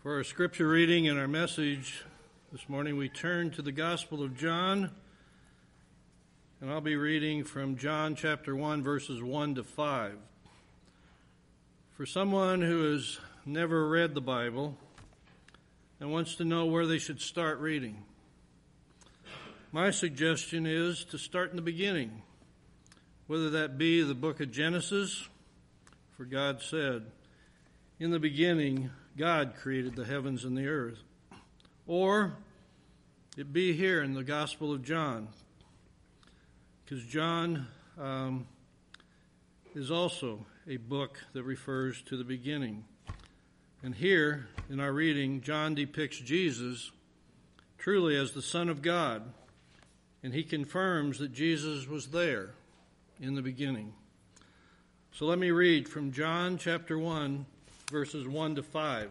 For our scripture reading and our message this morning, we turn to the Gospel of John, and I'll be reading from John chapter 1, verses 1 to 5. For someone who has never read the Bible and wants to know where they should start reading, my suggestion is to start in the beginning, whether that be the book of Genesis, for God said, "In the beginning, God created the heavens and the earth," or it be here in the Gospel of John, because John is also a book that refers to the beginning. And here in our reading, John depicts Jesus truly as the Son of God, and he confirms that Jesus was there in the beginning. So let me read from John chapter 1, verses 1 to 5.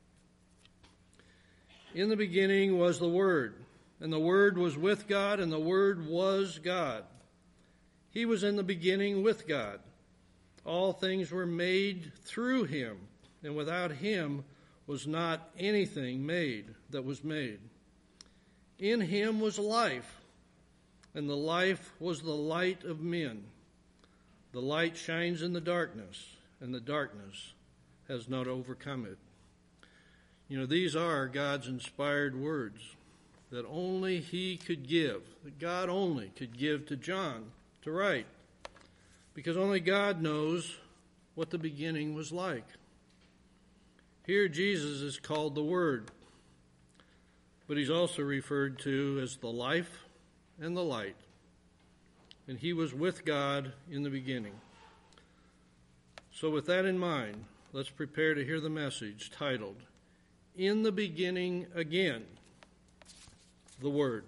In the beginning was the Word, and the Word was with God, and the Word was God. He was in the beginning with God. All things were made through him, and without him was not anything made that was made. In him was life, and the life was the light of men. The light shines in the darkness, and the darkness has not overcome it. You know, these are God's inspired words that only he could give, that God only could give to John to write, because only God knows what the beginning was like. Here Jesus is called the Word, but he's also referred to as the life and the light. And he was with God in the beginning. So with that in mind, let's prepare to hear the message titled, "In the Beginning Again, the Word."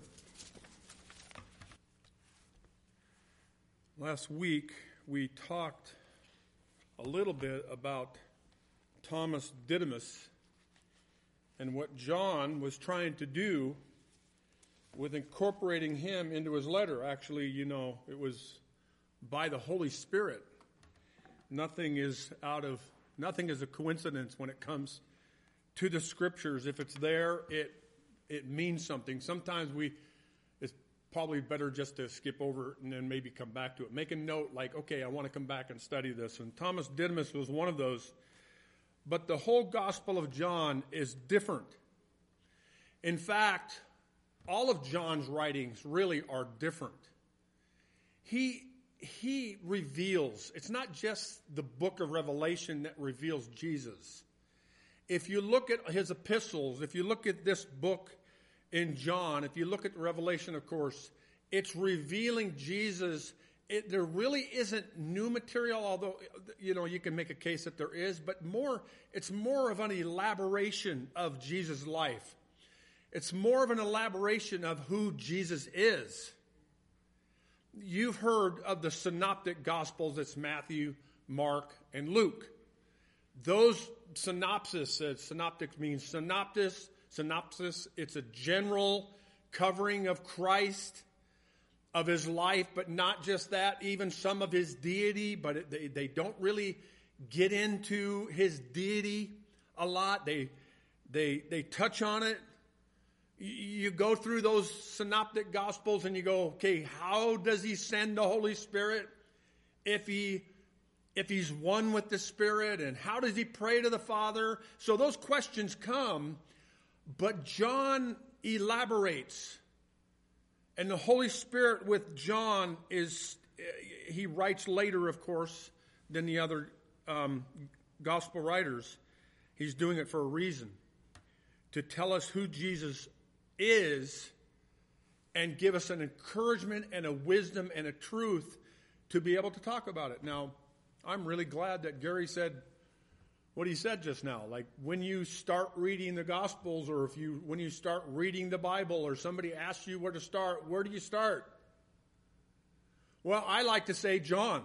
Last week, we talked a little bit about Thomas Didymus and what John was trying to do with incorporating him into his letter. Actually, it was by the Holy Spirit. Nothing is a coincidence when it comes to the Scriptures. If it's there, it means something. Sometimes it's probably better just to skip over it and then maybe come back to it. Make a note like, okay, I want to come back and study this. And Thomas Didymus was one of those. But the whole Gospel of John is different. In fact, all of John's writings really are different. He reveals, it's not just the book of Revelation that reveals Jesus. If you look at his epistles, if you look at this book in John, if you look at Revelation, of course, it's revealing Jesus. There really isn't new material, although, you can make a case that there is, but it's more of an elaboration of Jesus' life. It's more of an elaboration of who Jesus is. You've heard of the synoptic gospels. It's Matthew, Mark, and Luke. Those synopsis means synopsis. It's a general covering of Christ, of his life, but not just that, even some of his deity, but they don't really get into his deity a lot. They touch on it. You go through those synoptic gospels and you go, okay, how does he send the Holy Spirit if he's one with the Spirit, and how does he pray to the Father? So those questions come, but John elaborates. And the Holy Spirit with John he writes later, of course, than the other gospel writers. He's doing it for a reason, to tell us who Jesus is and give us an encouragement and a wisdom and a truth to be able to talk about it. Now, I'm really glad that Gary said what he said just now. Like, when you start reading the Gospels, or when you start reading the Bible, or somebody asks you where to start, where do you start? Well, I like to say John.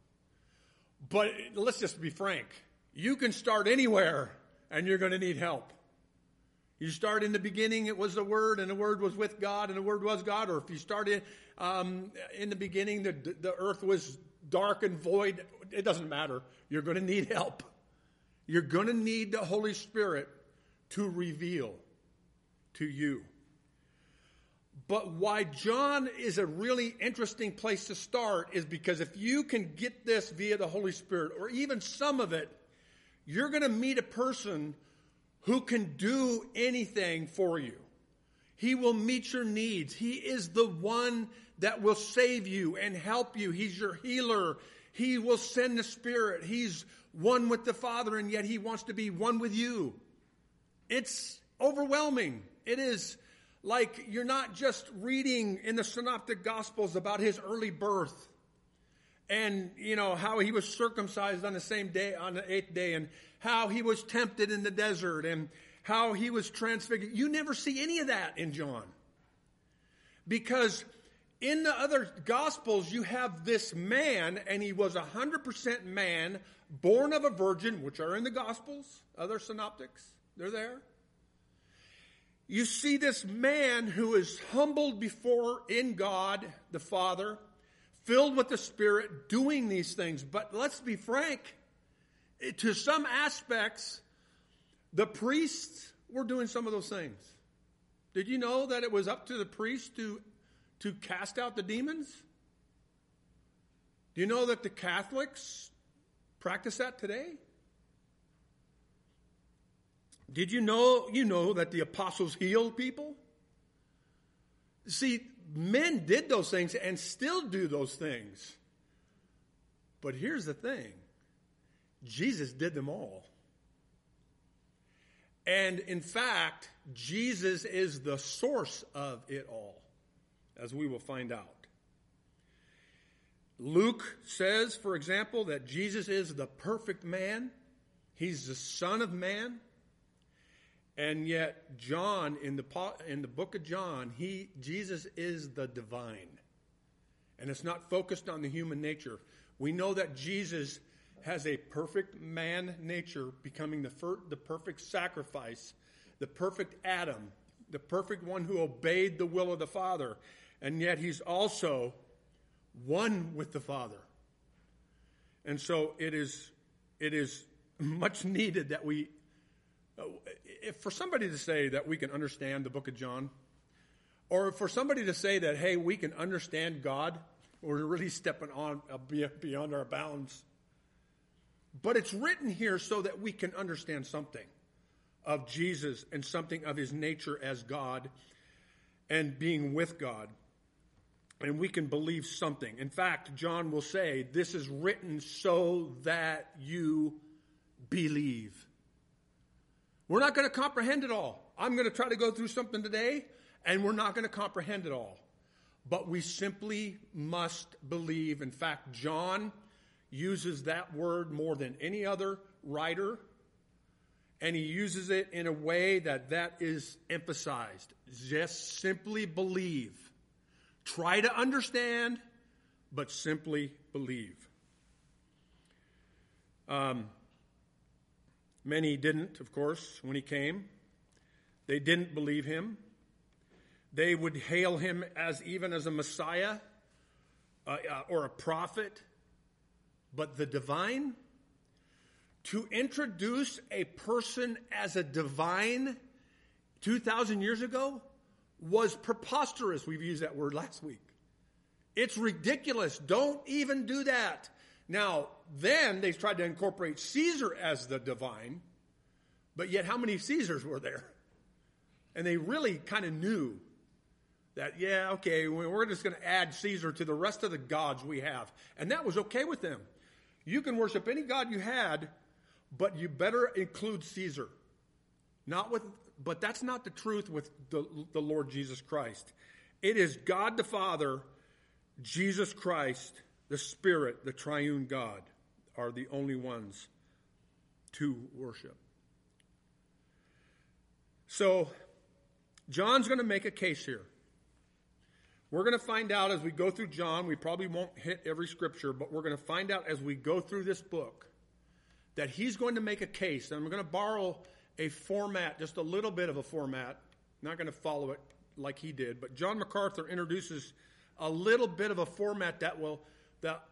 But let's just be frank. You can start anywhere, and you're going to need help. You start in the beginning, it was the Word, and the Word was with God, and the Word was God. Or if you start in the beginning, the earth was dark and void, it doesn't matter. You're going to need help. You're going to need the Holy Spirit to reveal to you. But why John is a really interesting place to start is because if you can get this via the Holy Spirit, or even some of it, you're going to meet a person who can do anything for you. He will meet your needs. He is the one that will save you and help you. He's your healer. He will send the Spirit. He's one with the Father, and yet he wants to be one with you. It's overwhelming. It is like you're not just reading in the Synoptic Gospels about his early birth and, how he was circumcised on the same day, on the 8th day, and how he was tempted in the desert, and how he was transfigured. You never see any of that in John. Because in the other Gospels, you have this man, and he was 100% man, born of a virgin, which are in the Gospels, other synoptics, they're there. You see this man who is humbled before in God, the Father, filled with the Spirit, doing these things. But let's be frank, to some aspects, the priests were doing some of those things. Did you know that it was up to the priests to cast out the demons? Do you know that the Catholics practice that today? Did you know that the apostles healed people? See, men did those things and still do those things. But here's the thing. Jesus did them all. And in fact, Jesus is the source of it all, as we will find out. Luke says, for example, that Jesus is the perfect man. He's the Son of Man. And yet, John, in the book of John, Jesus is the divine. And it's not focused on the human nature. We know that Jesus has a perfect man nature, becoming the perfect sacrifice, the perfect Adam, the perfect one who obeyed the will of the Father. And yet he's also one with the Father. And so it is much needed that for somebody to say that we can understand the book of John, or for somebody to say that, hey, we can understand God, we're really stepping on beyond our bounds. But it's written here so that we can understand something of Jesus and something of his nature as God and being with God. And we can believe something. In fact, John will say, this is written so that you believe. We're not going to comprehend it all. I'm going to try to go through something today, and we're not going to comprehend it all. But we simply must believe. In fact, John uses that word more than any other writer, and he uses it in a way that is emphasized. Just simply believe. Try to understand, but simply believe. Many didn't, of course, when he came. They didn't believe him. They would hail him even as a Messiah or a prophet. But the divine, to introduce a person as a divine 2,000 years ago was preposterous. We've used that word last week. It's ridiculous. Don't even do that. Now, then they tried to incorporate Caesar as the divine, but yet how many Caesars were there? And they really kind of knew that, yeah, okay, we're just going to add Caesar to the rest of the gods we have. And that was okay with them. You can worship any god you had, but you better include Caesar. But that's not the truth with the Lord Jesus Christ. It is God the Father, Jesus Christ, the Spirit, the triune God, are the only ones to worship. So, John's going to make a case here. We're going to find out as we go through John. We probably won't hit every scripture, but we're going to find out as we go through this book that he's going to make a case. And I'm going to borrow a format, just a little bit of a format. I'm not going to follow it like he did, but John MacArthur introduces a little bit of a format that will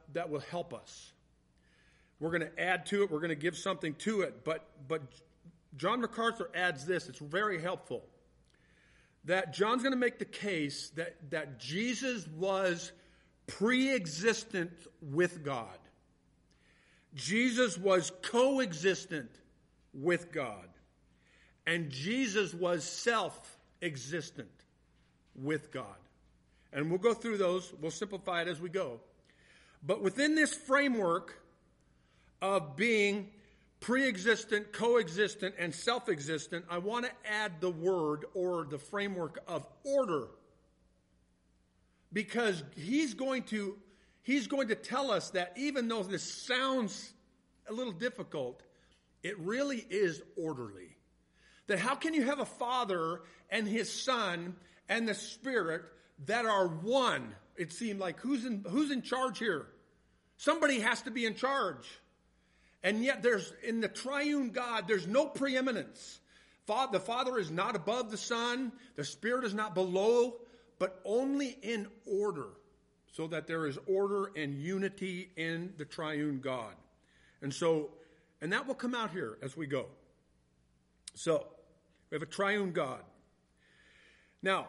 help us. We're going to add to it. We're going to give something to it. But John MacArthur adds this. It's very helpful. That John's going to make the case that Jesus was pre-existent with God. Jesus was coexistent with God. And Jesus was self-existent with God. And we'll go through those. We'll simplify it as we go. But within this framework of being pre-existent, coexistent, and self-existent, I want to add the word or the framework of order. Because he's going to tell us that even though this sounds a little difficult, it really is orderly. That how can you have a Father and His Son and the Spirit that are one? It seemed like who's in charge here? Somebody has to be in charge. And yet in the triune God, there's no preeminence. The Father is not above the Son. The Spirit is not below, but only in order. So that there is order and unity in the triune God. And that will come out here as we go. So, we have a triune God. Now,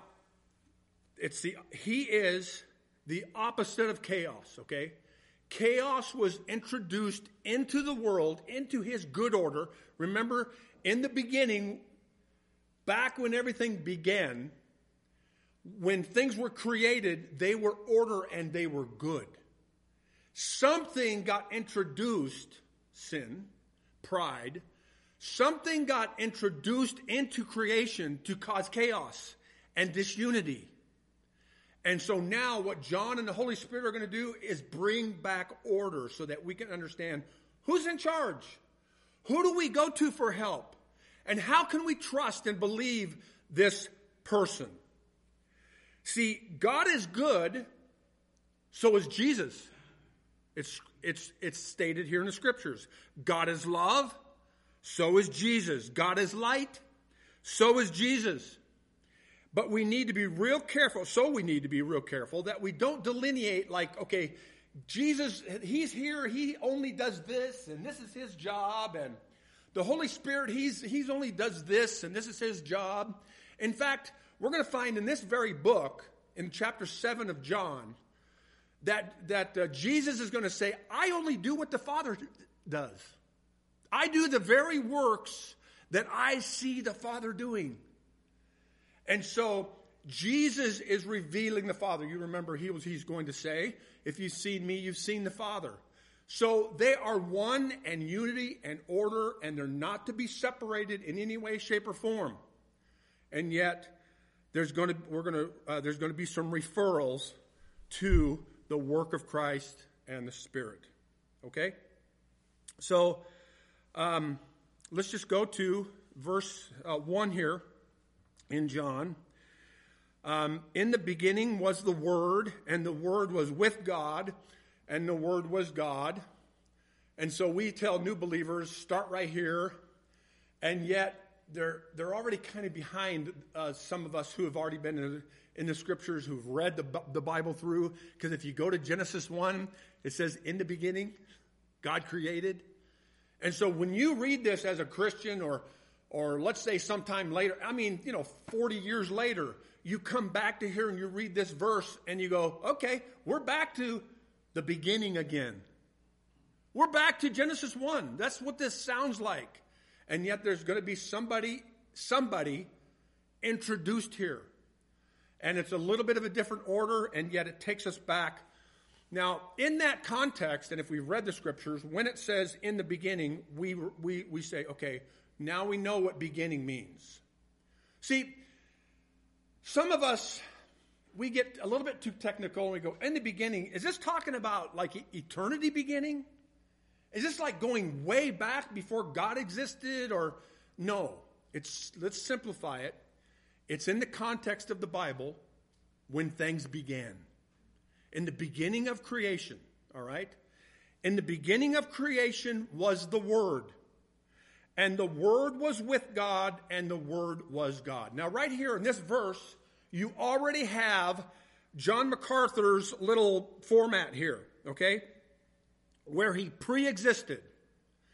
He is the opposite of chaos, okay? Chaos was introduced into the world, into His good order. Remember, in the beginning, back when everything began, when things were created, they were order and they were good. Something got introduced, sin, pride. Something got introduced into creation to cause chaos and disunity. And so now what John and the Holy Spirit are going to do is bring back order so that we can understand who's in charge. Who do we go to for help? And how can we trust and believe this person? See, God is good, so is Jesus. It's stated here in the Scriptures. God is love, so is Jesus. God is light, so is Jesus. But we need to be real careful. So we need to be real careful that we don't delineate like, okay, Jesus, He's here, He only does this, and this is His job. And the Holy Spirit, He's only does this, and this is His job. In fact, we're going to find in this very book, in chapter 7 of John, that Jesus is going to say, I only do what the Father does. I do the very works that I see the Father doing. And so Jesus is revealing the Father. You remember he's going to say, if you've seen me, you've seen the Father. So they are one and unity and order, and they're not to be separated in any way, shape, or form. And yet there's going to be some referrals to the work of Christ and the Spirit. Okay? So let's just go to verse 1 here. In John, in the beginning was the Word, and the Word was with God, and the Word was God. And so we tell new believers, start right here, and yet they're already kind of behind some of us who have already been in the Scriptures, who've read the Bible through, because if you go to Genesis 1, it says, in the beginning, God created. And so when you read this as a Christian, or let's say sometime later, 40 years later, you come back to here and you read this verse and you go, okay, we're back to the beginning again. We're back to Genesis 1. That's what this sounds like. And yet there's going to be somebody introduced here. And it's a little bit of a different order, and yet it takes us back. Now, in that context, and if we've read the Scriptures, when it says in the beginning, we say, okay, now we know what beginning means. See, some of us, we get a little bit too technical and we go, in the beginning, is this talking about like eternity beginning? Is this like going way back before God existed? Or no, let's simplify it. It's in the context of the Bible when things began. In the beginning of creation, all right? In the beginning of creation was the Word. And the Word was with God, and the Word was God. Now, right here in this verse, you already have John MacArthur's little format here, okay? Where he pre-existed.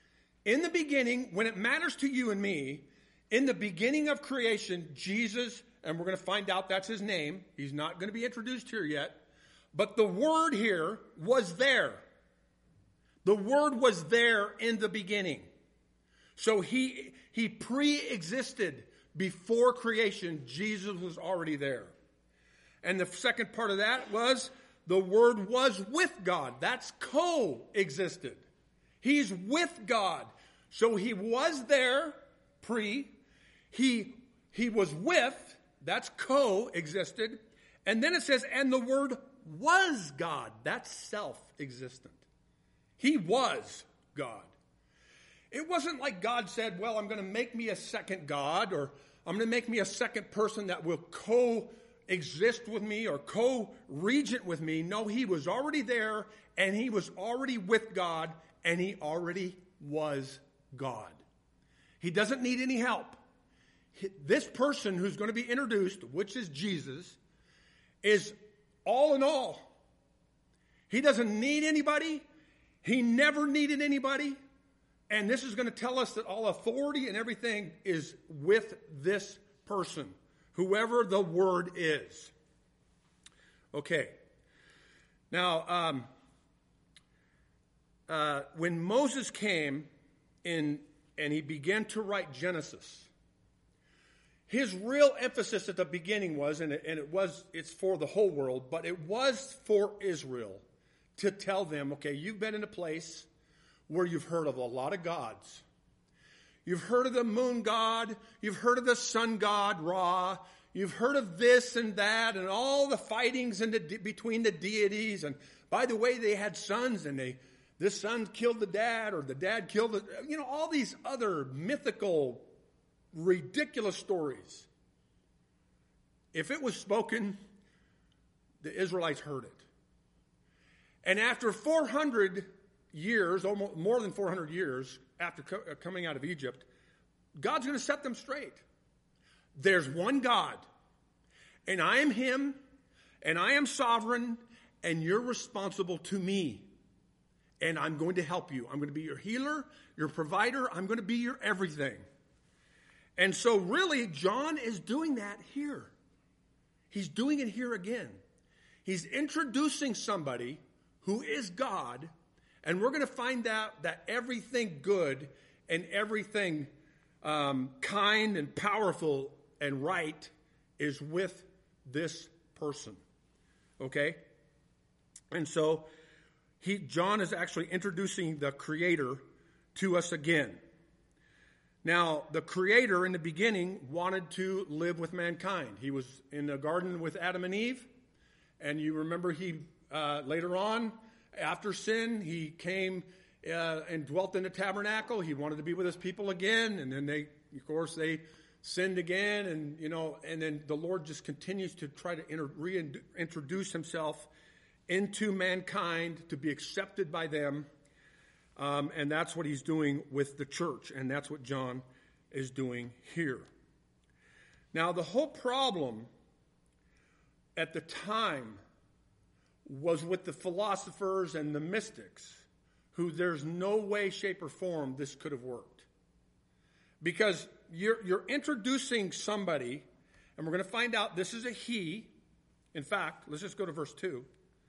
In the beginning, when it matters to you and me, in the beginning of creation, Jesus, and we're going to find out that's his name. He's not going to be introduced here yet. But the Word here was there. The Word was there in the beginning. So he pre-existed before creation. Jesus was already there. And the second part of that was the Word was with God. That's co-existed. He's with God. So he was there, pre. He was with, that's co-existed. And then it says, and the Word was God. That's self-existent. He was God. It wasn't like God said, well, I'm going to make me a second God, or I'm going to make me a second person that will co-exist with me or co-regent with me. No, he was already there, and he was already with God, and he already was God. He doesn't need any help. This person who's going to be introduced, which is Jesus, is all in all. He doesn't need anybody. He never needed anybody. And this is going to tell us that all authority and everything is with this person, whoever the Word is. Okay. Now, when Moses came in and he began to write Genesis, his real emphasis at the beginning was, it's for the whole world, but it was for Israel to tell them, okay, you've been in a place where you've heard of a lot of gods. You've heard of the moon god. You've heard of the sun god, Ra. You've heard of this and that and all the fightings between the deities. And by the way, they had sons, and this son killed the dad, or the dad killed the, all these other mythical, ridiculous stories. If it was spoken, the Israelites heard it. And after 400 years, almost more than 400 years after coming out of Egypt, God's going to set them straight. There's one God, and I am him, and I am sovereign, and you're responsible to me. And I'm going to help you. I'm going to be your healer, your provider. I'm going to be your everything. And so really, John is doing that here. He's doing it here again. He's introducing somebody who is God. And we're going to find out that everything good and everything kind and powerful and right is with this person. Okay? And so John is actually introducing the Creator to us again. Now, the Creator in the beginning wanted to live with mankind. He was in the garden with Adam and Eve. And you remember he later on, after sin, he came and dwelt in the tabernacle. He wanted to be with his people again. And then they sinned again. And then the Lord just continues to try to reintroduce himself into mankind to be accepted by them. And that's what he's doing with the church. And that's what John is doing here. Now, the whole problem at the time was with the philosophers and the mystics, who there's no way, shape, or form this could have worked. Because you're introducing somebody, and we're going to find out this is a he. In fact, let's just go to verse 2.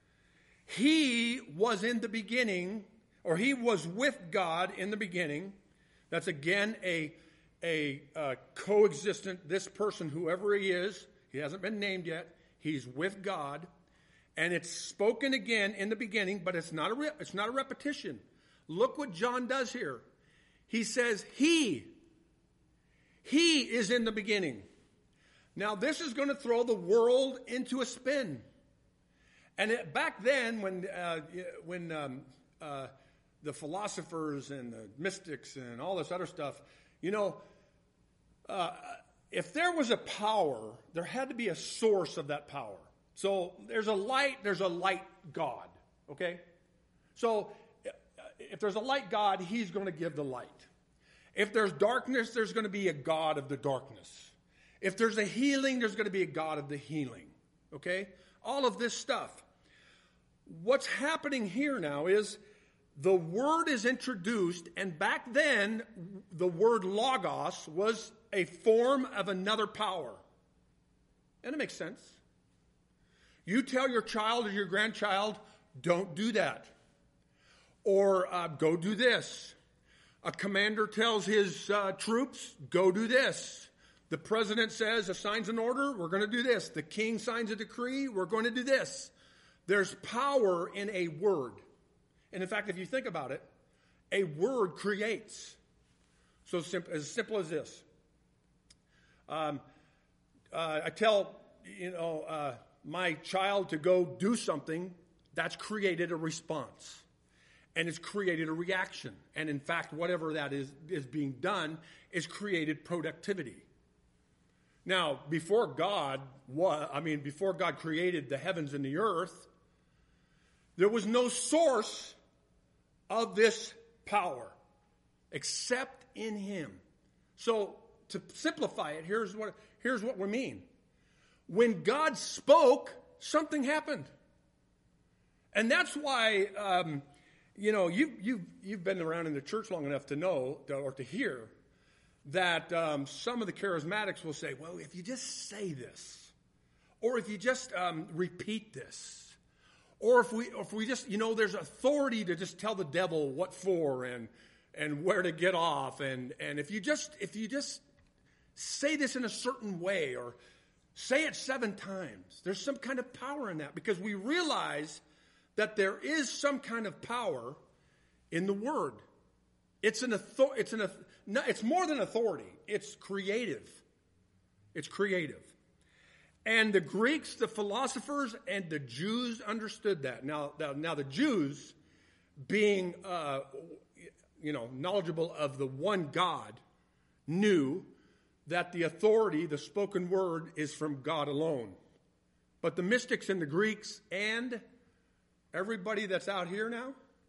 He was in the beginning, or he was with God in the beginning. That's again a coexistent, this person, whoever he is, he hasn't been named yet, he's with God. And it's spoken again in the beginning, but it's not a repetition. Look what John does here. He says, He is in the beginning. Now, this is going to throw the world into a spin. And back then, when the philosophers and the mystics and all this other stuff, if there was a power, there had to be a source of that power. So there's a light God, okay? So if there's a light God, he's going to give the light. If there's darkness, there's going to be a God of the darkness. If there's a healing, there's going to be a God of the healing, okay? All of this stuff. What's happening here now is the word is introduced, and back then, the word logos was a form of another power. And it makes sense. You tell your child or your grandchild, don't do that. Or go do this. A commander tells his troops, go do this. The president says, assigns an order, we're going to do this. The king signs a decree, we're going to do this. There's power in a word. And in fact, if you think about it, a word creates. So as simple as this. I tell, my child to go do something, that's created a response. And it's created a reaction. And in fact, whatever that is being done is created productivity. Now, before God created the heavens and the earth, there was no source of this power except in him. So to simplify it, here's what we mean. When God spoke, something happened. And that's why, you've been around in the church long enough to know or to hear that some of the charismatics will say, well, if you just say this, or if you just repeat this, or if we just, there's authority to just tell the devil what for and where to get off, and if you just say this in a certain way, or say it 7 times, there's some kind of power in that, because we realize that there is some kind of power in the word. It's more than authority. It's creative. It's creative. And the Greeks, the philosophers, and the Jews understood that. Now the Jews, being knowledgeable of the one God, knew that the authority, the spoken word, is from God alone. But the mystics and the Greeks and everybody that's out here now,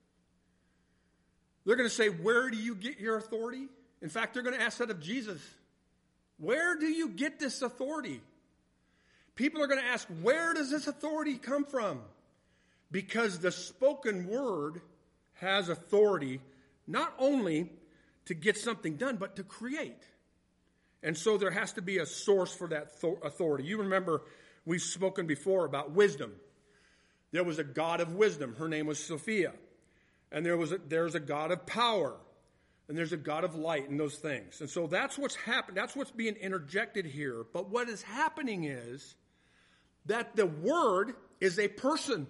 they're going to say, where do you get your authority? In fact, they're going to ask that of Jesus. Where do you get this authority? People are going to ask, where does this authority come from? Because the spoken word has authority not only to get something done, but to create. And so there has to be a source for that authority. You remember we've spoken before about wisdom. There was a God of wisdom. Her name was Sophia. And there's a God of power. And there's a God of light and those things. And so that's what's happened. That's what's being interjected here. But what is happening is that the word is a person.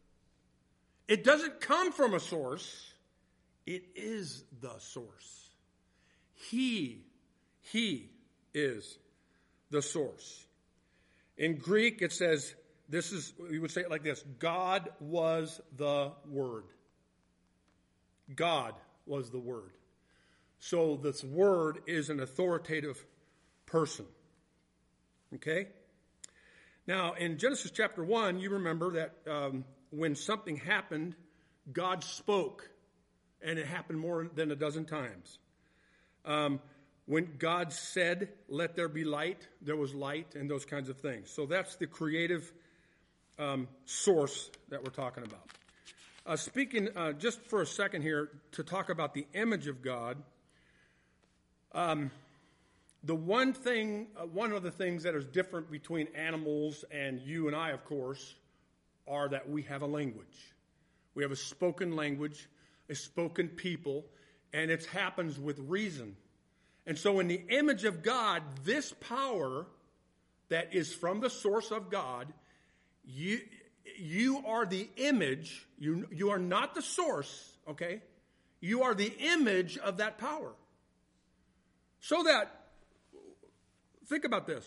It doesn't come from a source. It is the source. He is the source. In Greek, it says, we would say it like this: God was the Word. God was the Word. So this Word is an authoritative person. Okay? Now, in Genesis chapter 1, you remember that when something happened, God spoke, and it happened more than a dozen times. When God said, let there be light, there was light, and those kinds of things. So that's the creative source that we're talking about. Speaking just for a second here to talk about the image of God, one of the things that is different between animals and you and I, of course, are that we have a language. We have a spoken language, a spoken people, and it happens with reason. And so in the image of God, this power that is from the source of God, you are the image. You are not the source, okay? You are the image of that power. So that, think about this.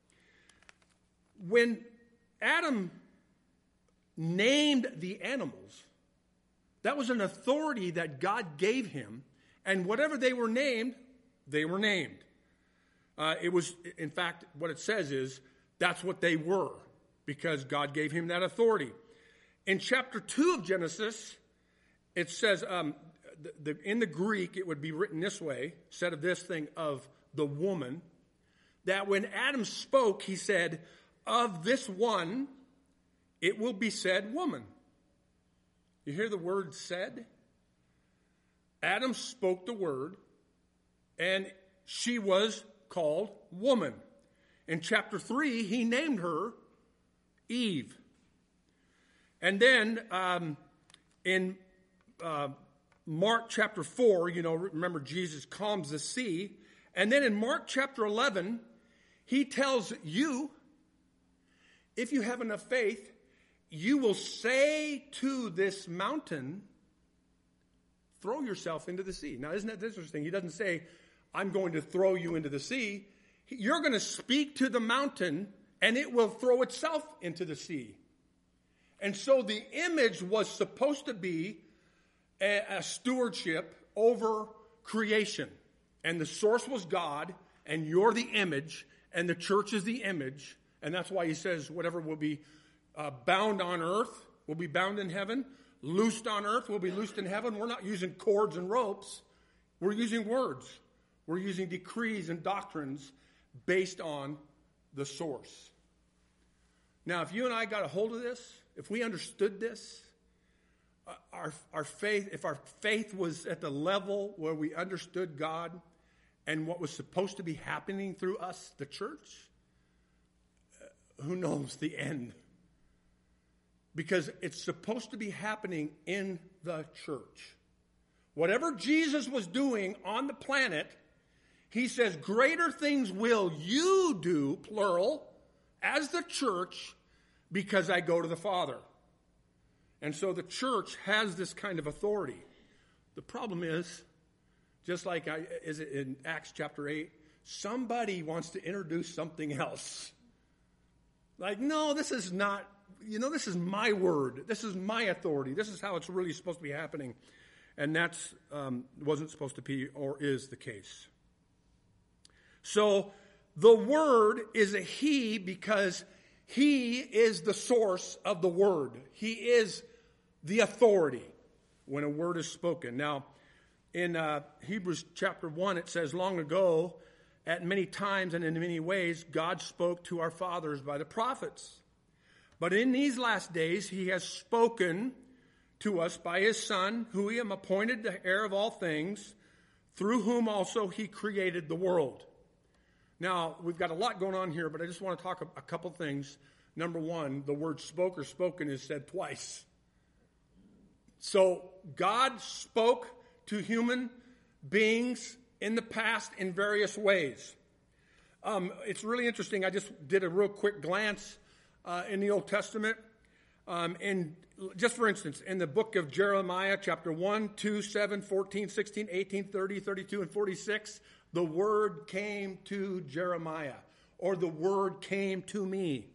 When Adam named the animals, that was an authority that God gave him, and whatever they were named, they were named. It was, in fact, what it says is, that's what they were, because God gave him that authority. In chapter 2 of Genesis, it says, in the Greek, it would be written this way, said of this thing of the woman, that when Adam spoke, he said, of this one, it will be said woman. You hear the word said? Adam spoke the word, and she was called woman. In chapter 3, he named her Eve. And then in Mark chapter 4, remember Jesus calms the sea. And then in Mark chapter 11, he tells you, if you have enough faith, you will say to this mountain, throw yourself into the sea. Now, isn't that interesting? He doesn't say, I'm going to throw you into the sea. You're going to speak to the mountain, and it will throw itself into the sea. And so the image was supposed to be a stewardship over creation. And the source was God, and you're the image, and the church is the image. And that's why he says whatever will be bound on earth will be bound in heaven. Loosed on earth will be loosed in heaven. We're not using cords and ropes. We're using words. We're using decrees and doctrines based on the source. Now, if you and I got a hold of this, if we understood this, our faith, if our faith was at the level where we understood God and what was supposed to be happening through us, the church, who knows the end? Because it's supposed to be happening in the church. Whatever Jesus was doing on the planet, he says, greater things will you do, plural, as the church, because I go to the Father. And so the church has this kind of authority. The problem is, just like is it in Acts chapter 8, somebody wants to introduce something else. Like, no, this is not, this is my word. This is my authority. This is how it's really supposed to be happening. And that's wasn't supposed to be or is the case. So the word is a he because he is the source of the word. He is the authority when a word is spoken. Now, in Hebrews chapter 1, it says, long ago, at many times and in many ways, God spoke to our fathers by the prophets. But in these last days, he has spoken to us by his Son, who he appointed the heir of all things, through whom also he created the world. Now, we've got a lot going on here, but I just want to talk a couple things. Number one, the word spoke or spoken is said twice. So God spoke to human beings in the past in various ways. It's really interesting. I just did a real quick glance in the Old Testament. And just for instance, in the book of Jeremiah, chapter 1, 2, 7, 14, 16, 18, 30, 32, and 46, the word came to Jeremiah, or the word came to me.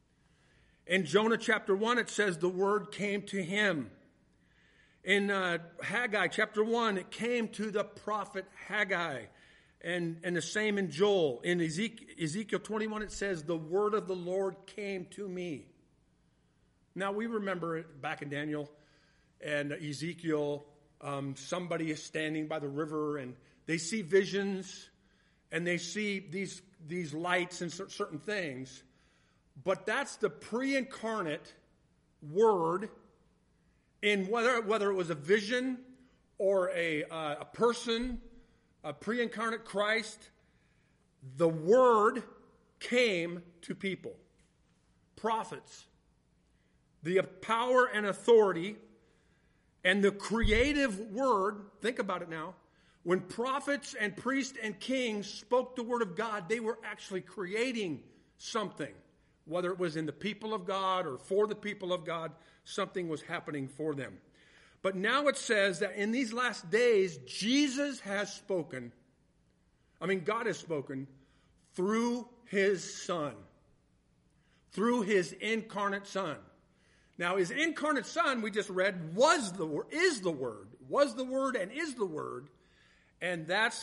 In Jonah chapter 1, it says the word came to him. In Haggai chapter 1, it came to the prophet Haggai. And the same in Joel. In Ezekiel 21, it says the word of the Lord came to me. Now, we remember it back in Daniel and Ezekiel, somebody is standing by the river and they see visions and they see these lights and certain things. But that's the pre-incarnate word in whether it was a vision or a person, a pre-incarnate Christ, the word came to people, prophets. The power and authority and the creative word, think about it now, when prophets and priests and kings spoke the word of God, they were actually creating something. Whether it was in the people of God or for the people of God, something was happening for them. But now it says that in these last days, Jesus has spoken. God has spoken through his Son, through his incarnate Son. Now, his incarnate Son, we just read, is the Word, was the Word, and is the Word, and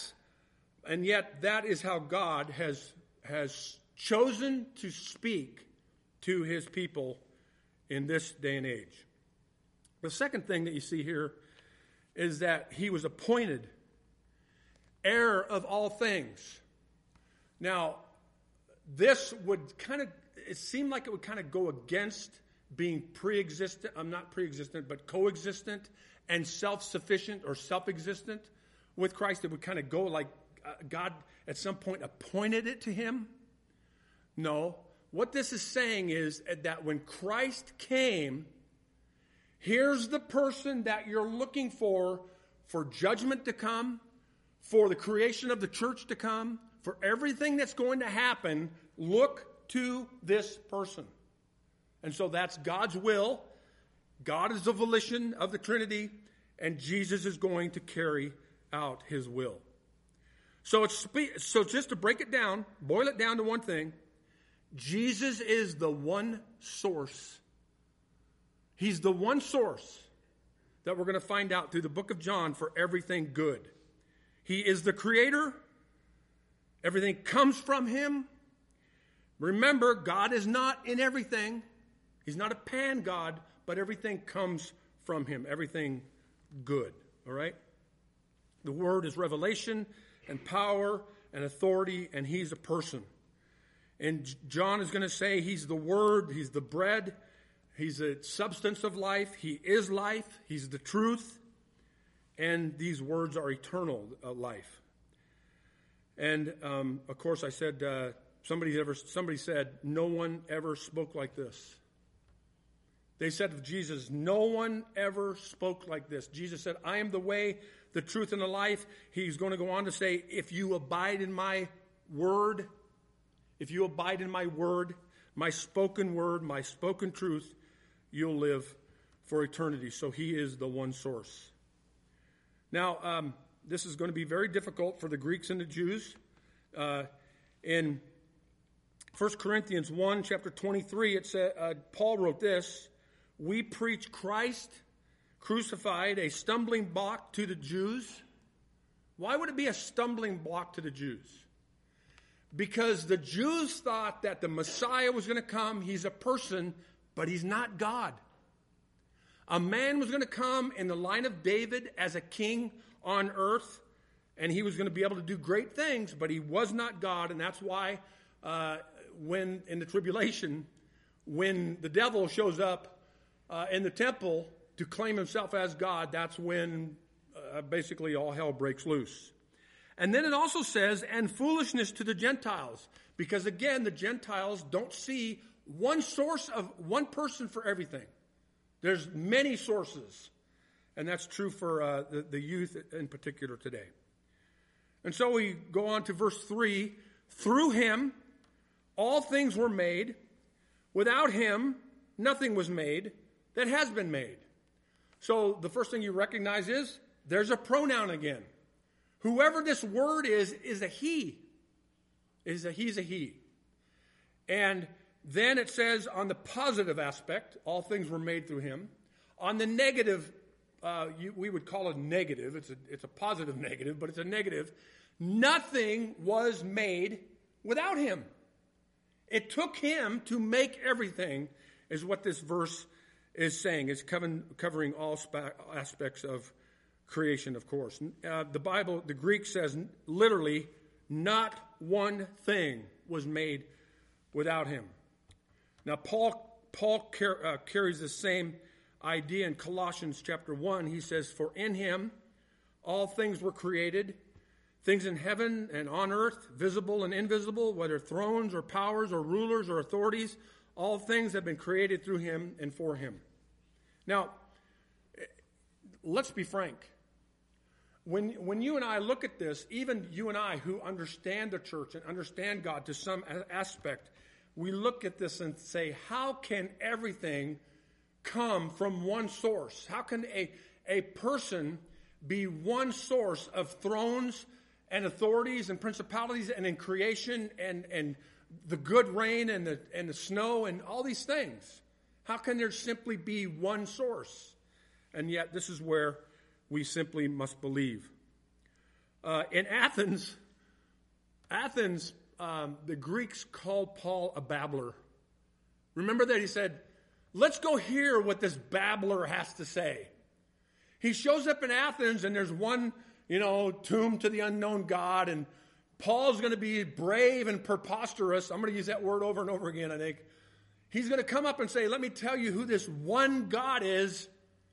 yet that is how God has chosen to speak to his people in this day and age. The second thing that you see here is that he was appointed heir of all things. Now, this would it seemed like it would kind of go against being not pre-existent, but coexistent and self-sufficient or self-existent with Christ. It would kind of go like God at some point appointed it to him. No. What this is saying is that when Christ came, here's the person that you're looking for judgment to come, for the creation of the church to come, for everything that's going to happen. Look to this person. And so that's God's will. God is the volition of the Trinity, and Jesus is going to carry out his will. So just to break it down, boil it down to one thing, Jesus is the one source. He's the one source that we're going to find out through the book of John for everything good. He is the creator. Everything comes from him. Remember, God is not in everything. He's not a pan-God, but everything comes from him. Everything good. All right? The word is revelation and power and authority, and he's a person. And John is going to say he's the word, he's the bread, he's the substance of life, he is life, he's the truth, and these words are eternal life. And of course, I said somebody said no one ever spoke like this. They said of Jesus, no one ever spoke like this. Jesus said, I am the way, the truth, and the life. He's going to go on to say, if you abide in my word, my spoken truth, you'll live for eternity. So he is the one source. Now, this is going to be very difficult for the Greeks and the Jews. In 1 Corinthians 1, chapter 23, it said, Paul wrote this, we preach Christ crucified, a stumbling block to the Jews. Why would it be a stumbling block to the Jews? Because the Jews thought that the Messiah was going to come. He's a person, but he's not God. A man was going to come in the line of David as a king on earth, and he was going to be able to do great things, but he was not God, and that's why when in the tribulation, when the devil shows up in the temple to claim himself as God, that's when basically all hell breaks loose. And then it also says, and foolishness to the Gentiles. Because again, the Gentiles don't see one source of one person for everything. There's many sources. And that's true for the youth in particular today. And so we go on to verse 3. Through him, all things were made. Without him, nothing was made that has been made. So the first thing you recognize is there's a pronoun again. Whoever this word is a he. He's a he. And then it says on the positive aspect, all things were made through him. On the negative, we would call it negative. It's a positive negative, but it's a negative. Nothing was made without him. It took him to make everything, is what this verse is saying. It's covering all aspects of creation, of course. The Bible, the Greek says literally, not one thing was made without him. Now, Paul carries the same idea in Colossians chapter 1. He says, for in him all things were created, things in heaven and on earth, visible and invisible, whether thrones or powers or rulers or authorities, all things have been created through him and for him. Now, let's be frank. When you and I look at this, even you and I who understand the church and understand God to some aspect, we look at this and say, how can everything come from one source? How can a person be one source of thrones and authorities and principalities and in creation and the good rain and the snow and all these things? How can there simply be one source? And yet this is where we simply must believe. In Athens, the Greeks called Paul a babbler. Remember that he said, let's go hear what this babbler has to say. He shows up in Athens and there's one, tomb to the unknown God, and Paul's going to be brave and preposterous. I'm going to use that word over and over again, I think. He's going to come up and say, let me tell you who this one God is,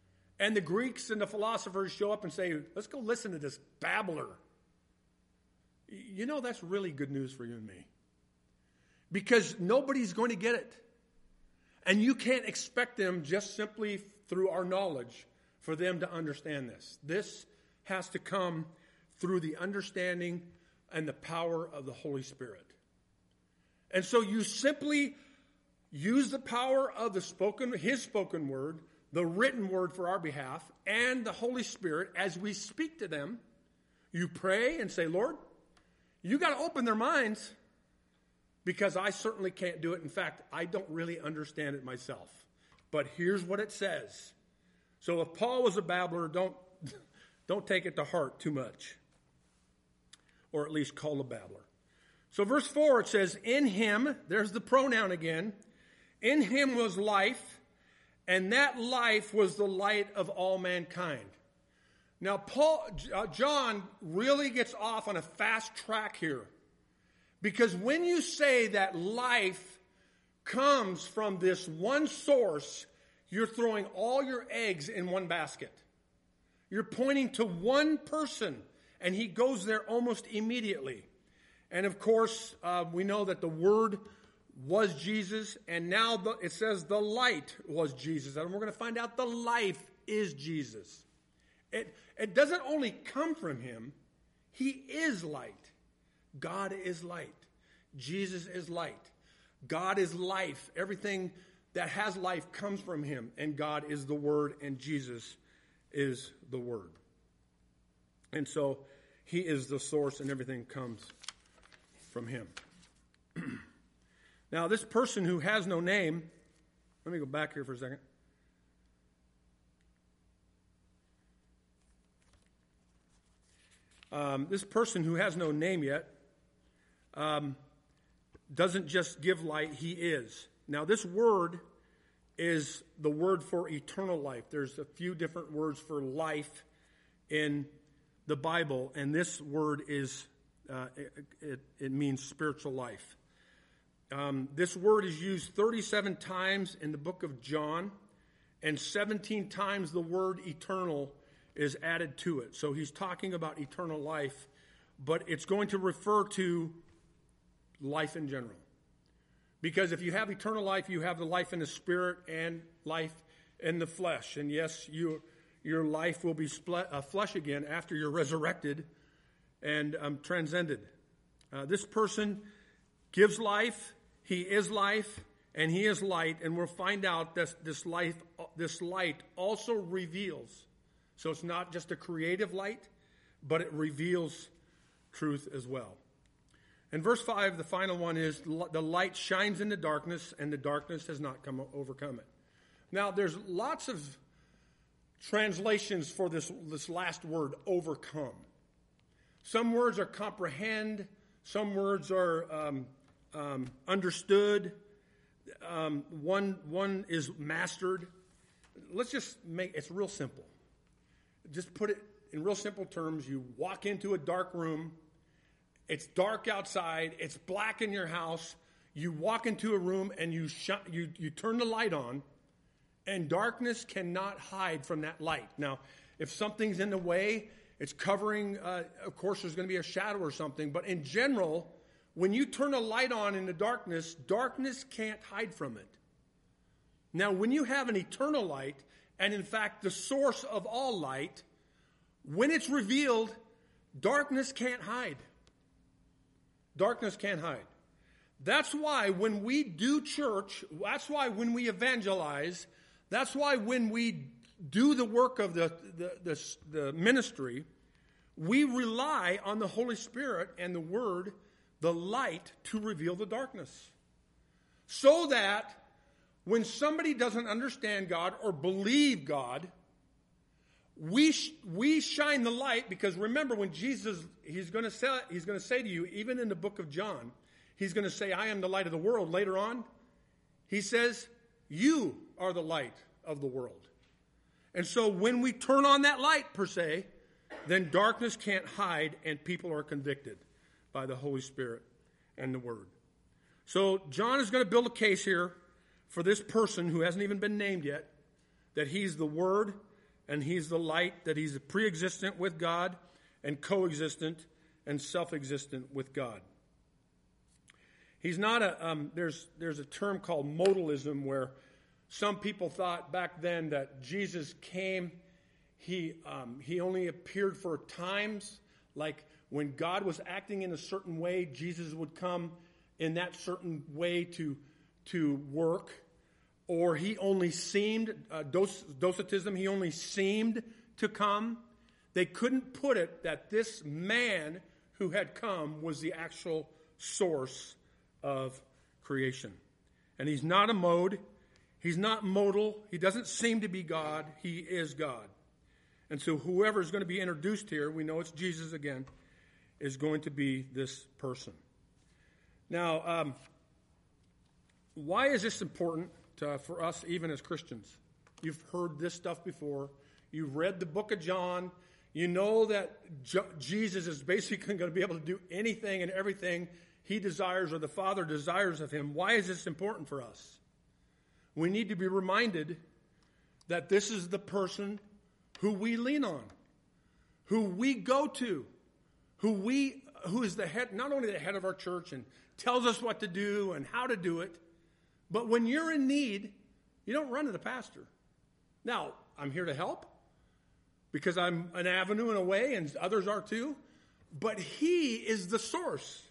And the Greeks and the philosophers show up and say, let's go listen to this babbler. You know, that's really good news for you and me. Because nobody's going to get it. And you can't expect them just simply through our knowledge for them to understand this. This has to come through the understanding and the power of the Holy Spirit. And so you simply use the power of His spoken word, the written word for our behalf, and the Holy Spirit as we speak to them. You pray and say, Lord, you got to open their minds, because I certainly can't do it. In fact, I don't really understand it myself. But here's what it says. So if Paul was a babbler, don't take it to heart too much. Or at least call a babbler. So verse 4, it says, in him, there's the pronoun again, in him was life, and that life was the light of all mankind. Now, John really gets off on a fast track here. Because when you say that life comes from this one source, you're throwing all your eggs in one basket. You're pointing to one person, and he goes there almost immediately. And of course, we know that the Word was Jesus, and now it says the light was Jesus. And we're going to find out the life is Jesus. It doesn't only come from him. He is light. God is light. Jesus is light. God is life. Everything that has life comes from him, and God is the Word, and Jesus is the Word. And so he is the source, and everything comes from him. Now, this person who has no name, let me go back here for a second. This person who has no name yet doesn't just give light, he is. Now, this word is the word for eternal life. There's a few different words for life in the Bible, and this word is, it means spiritual life. This word is used 37 times in the book of John, and 17 times the word eternal is added to it. So he's talking about eternal life, but it's going to refer to life in general. Because if you have eternal life, you have the life in the spirit and life in the flesh. And yes, your life will be flesh again after you're resurrected and transcended. This person gives life, he is life, and he is light. And we'll find out that this light also reveals. So it's not just a creative light, but it reveals truth as well. And verse 5, the final one is, the light shines in the darkness, and the darkness has not overcome it. Now, there's lots of translations for this last word, overcome. Some words are comprehend, some words are understood, one is mastered. Let's just it's real simple. Just put it in real simple terms. You walk into a dark room. It's dark outside. It's black in your house. You walk into a room and you turn the light on, and darkness cannot hide from that light. Now, if something's in the way, it's covering, of course, there's going to be a shadow or something. But in general, when you turn a light on in the darkness, darkness can't hide from it. Now, when you have an eternal light, and in fact, the source of all light, when it's revealed, darkness can't hide. Darkness can't hide. That's why when we do church, that's why when we evangelize, that's why when we do the work of the ministry, we rely on the Holy Spirit and the Word, the light, to reveal the darkness. So that when somebody doesn't understand God or believe God, we shine the light, because remember, when Jesus, he's going to say to you, even in the book of John, he's going to say, I am the light of the world. Later on, he says, you are the light of the world. And so when we turn on that light, per se, then darkness can't hide, and people are convicted by the Holy Spirit and the Word. So John is going to build a case here for this person who hasn't even been named yet, that he's the Word and he's the light, that he's pre-existent with God and coexistent and self-existent with God. He's not there's a term called modalism where some people thought back then that Jesus came, he only appeared for times, like when God was acting in a certain way, Jesus would come in that certain way to work, or he only seemed, docetism, he only seemed to come. They couldn't put it that this man who had come was the actual source of creation. And he's not a mode. He's not modal. He doesn't seem to be God. He is God. And so whoever is going to be introduced here, we know it's Jesus again, is going to be this person. Now, why is this important for us even as Christians? You've heard this stuff before. You've read the book of John. You know that Jesus is basically going to be able to do anything and everything he desires or the Father desires of him. Why is this important for us? We need to be reminded that this is the person who we lean on, who we go to, who is the head, not only the head of our church and tells us what to do and how to do it, but when you're in need, you don't run to the pastor. Now, I'm here to help because I'm an avenue in a way and others are too, but he is the source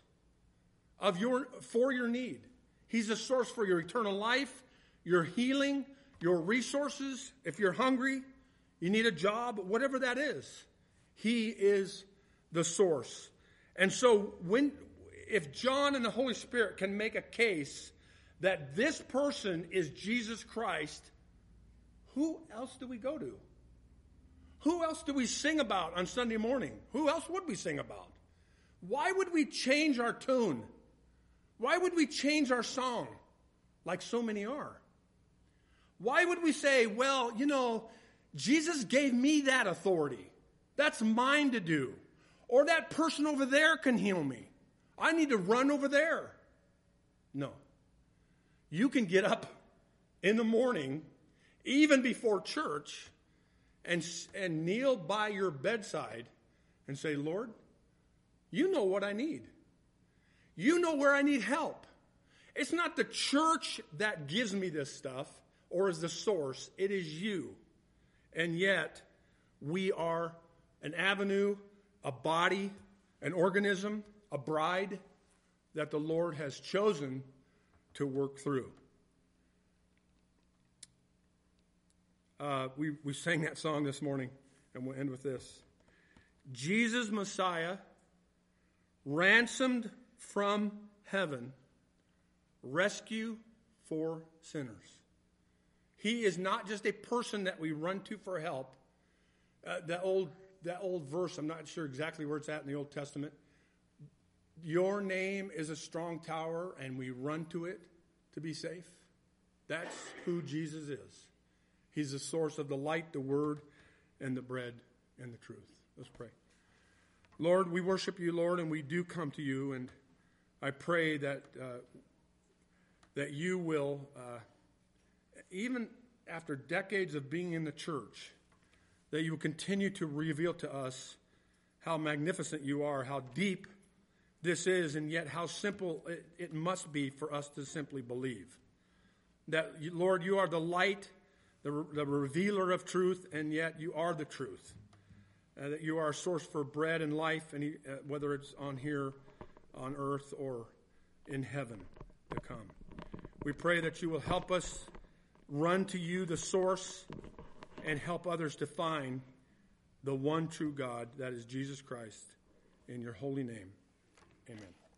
for your need. He's the source for your eternal life, your healing, your resources. If you're hungry, you need a job, whatever that is, he is the source. And so if John and the Holy Spirit can make a case that this person is Jesus Christ, who else do we go to? Who else do we sing about on Sunday morning? Who else would we sing about? Why would we change our tune? Why would we change our song like so many are? Why would we say, well, Jesus gave me that authority. That's mine to do. Or that person over there can heal me. I need to run over there. No. You can get up in the morning, even before church, and kneel by your bedside and say, Lord, you know what I need. You know where I need help. It's not the church that gives me this stuff or is the source. It is you. And yet, we are an avenue, a body, an organism, a bride that the Lord has chosen to work through. We sang that song this morning, and we'll end with this. Jesus Messiah, ransomed from heaven, rescue for sinners. He is not just a person that we run to for help. That old verse, I'm not sure exactly where it's at in the Old Testament. Your name is a strong tower, and we run to it to be safe. That's who Jesus is. He's the source of the light, the word, and the bread, and the truth. Let's pray. Lord, we worship you, Lord, and we do come to you, and I pray that you will, even after decades of being in the church, that you will continue to reveal to us how magnificent you are, how deep this is, and yet how simple it must be for us to simply believe. That, Lord, you are the light, the revealer of truth, and yet you are the truth. That you are a source for bread and life, and whether it's on here, on earth, or in heaven to come. We pray that you will help us run to you, the source, and help others to find the one true God, that is Jesus Christ, in your holy name. Amen.